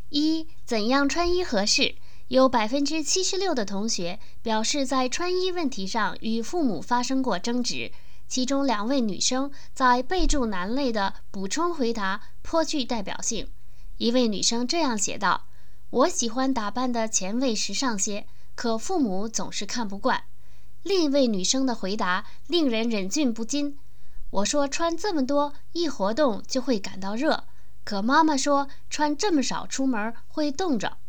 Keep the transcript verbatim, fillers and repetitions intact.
一、怎样穿衣合适？有百分之七十六的同学表示在穿衣问题上与父母发生过争执，其中两位女生在备注栏类的补充回答颇具代表性。一位女生这样写道：我喜欢打扮的前卫时尚些，可父母总是看不惯。另一位女生的回答令人忍俊不禁：我说穿这么多，一活动就会感到热，可妈妈说穿这么少出门会冻着。